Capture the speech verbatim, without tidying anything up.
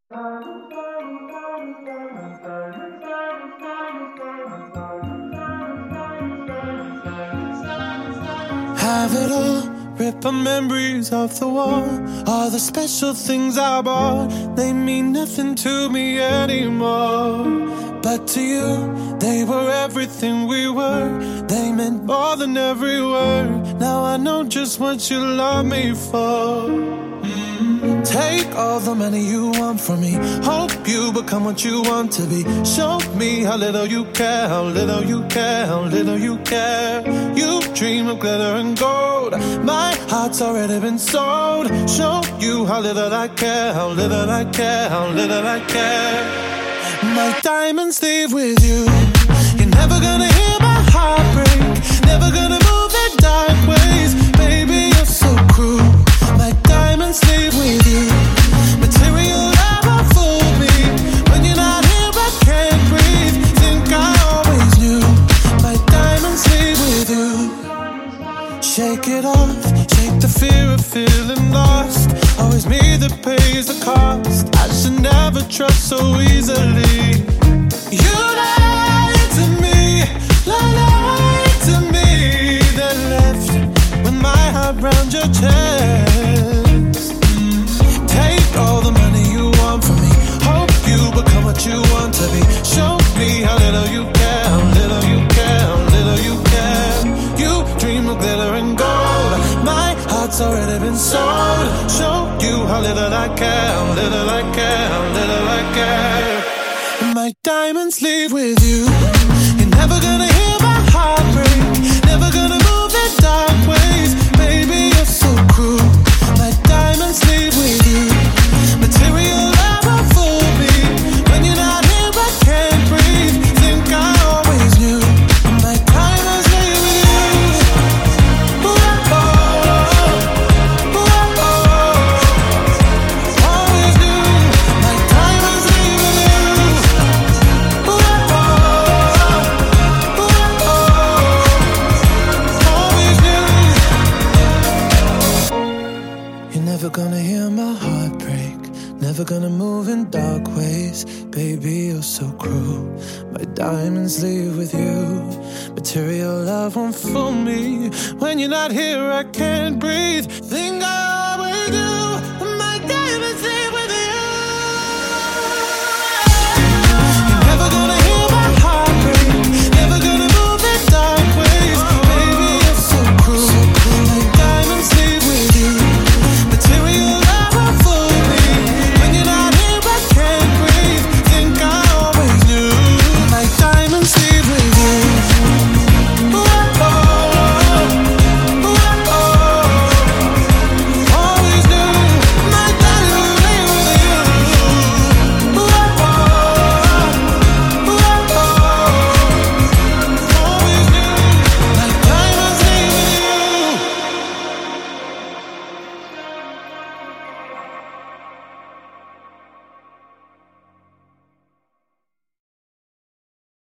Have it all, rip the memories off the wall. All the special things I bought, they mean nothing to me anymore. But to you, they were everything we were. They meant more than every word. Now I know just what you love me for. Mm. Take all the money you want from me. Hope you become what you want to be. Show me how little you care, how little you care, how little you care. You dream of glitter and gold. My heart's already been sold. Show you how little I care, how little I care, how little I care. My diamonds leave with you. You're never gonna hear my heart break. Never gonna move in dark ways. Baby, you're so cruel. My diamonds leave with you. Material never fooled me. When you're not here, I can't breathe. Think I always knew. My diamonds leave with you. Shake it off. Shake the fear of feeling lost. Always me that pays the cost. I should never trust so easily. You lied to me, lied to me. Then left with my heart round your chest. Mm. Take all the money you want from me. Hope you become what you want to be. Show me how little you care, how little you care, how little you care. You dream of glitter and gold. My heart's already been sold. Show you how little I care, how little I care, how little I care. My diamonds leave with you. You're never gonna hear my heart break. Never gonna move in dark ways. Baby, you're so cruel. My diamonds leave with you. Material never fooled me. When you're not here, I can't breathe. Think I always knew. My diamonds leave with you. Ooh, oh, ooh, oh, always knew. My diamonds leave with you. Ooh, oh, ooh, oh, always knew. You're never gonna hear my heart break. Never gonna move in dark ways. Baby, you're so cruel. My diamonds leave with you. Material love won't fool me. When you're not here, I can't breathe. Think I